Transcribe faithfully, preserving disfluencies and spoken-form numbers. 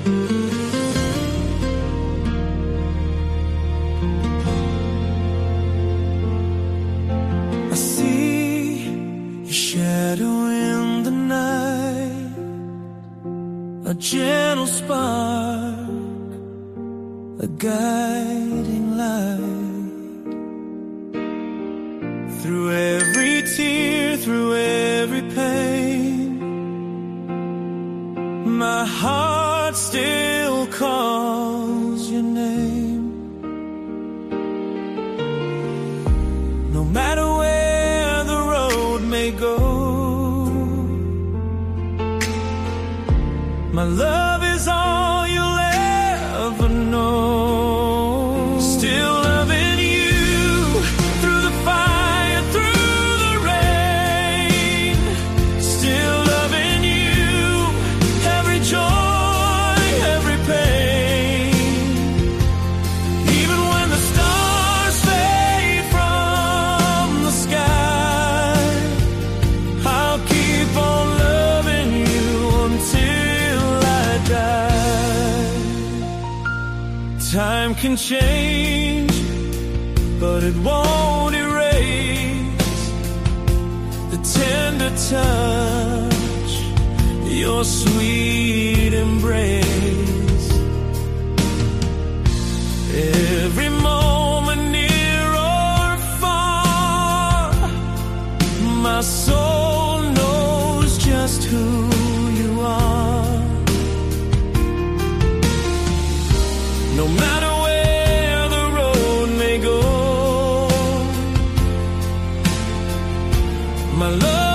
I see your shadow in the night, a gentle spark, a guiding light. Through every tear, through every pain, my heart still calls your name. No matter where the road may go, my love is all you'll ever know. Still loving you through the fire, through the rain. Still loving you, every joy, every pain. Even when the stars fade from the sky, I'll keep on loving you until I die. Time can change, but it won't erase the tender touch, your sweet embrace. Every moment near or far, my soul knows just who you are. No matter where the road may go, my love